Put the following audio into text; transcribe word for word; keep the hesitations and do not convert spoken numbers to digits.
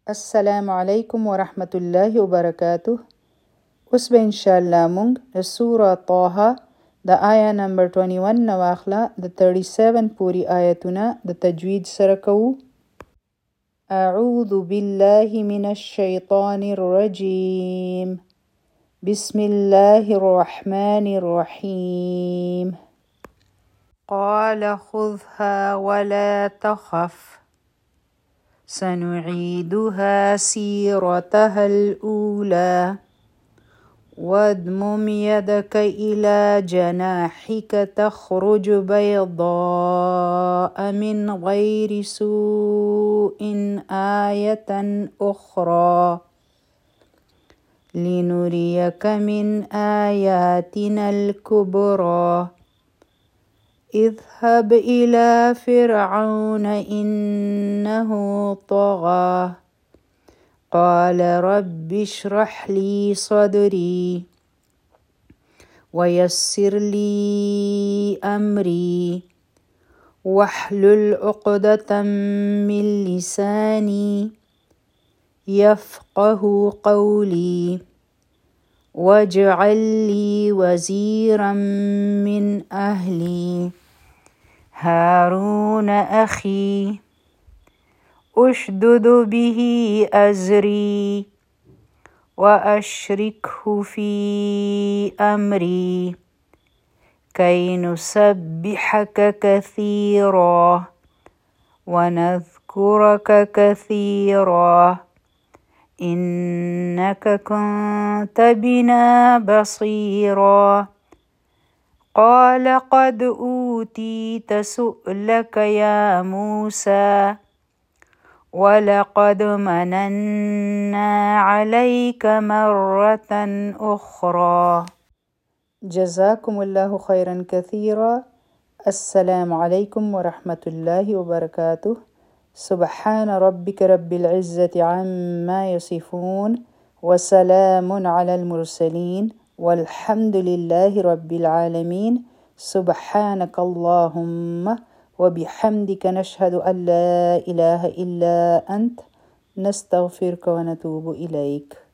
Assalamu alaikum wa rahmatullahi wa barakatuh. Us be inshallah mung the Surah Taha, the ayah number twenty-one nawakhla, the thirty-seven puri ayatuna, the tajweed sarakawu. أعوذ بالله من الشيطان الرجيم بسم الله الرحمن الرحيم قال خذها ولا تخف سنعيدها سيرتها الأولى واضمم يدك إلى جناحك تخرج بيضاء من غير سوء آية أخرى لنريك من آياتنا الكبرى اذهب إلى فرعون إنه طغى قال رب اشرح لي صدري ويسر لي أمري واحلل عقدة من لساني يفقه قولي واجعل لي وزيرا من أهلي هارون أخي أشدد به أزري وأشركه في أمري كي نسبحك كثيرا ونذكرك كثيرا إنك كنت بنا بصيرا قال قد أوتيت سؤلك يا موسى ولقد مننا عليك مرة أخرى جزاكم الله خيرا كثيرا. السلام عليكم ورحمة الله وبركاته. سبحان ربك رب العزة عما يصفون وسلام على المرسلين والحمد لله رب العالمين. سبحانك اللهم وبحمدك نشهد أن لا إله إلا أنت نستغفرك ونتوب إليك.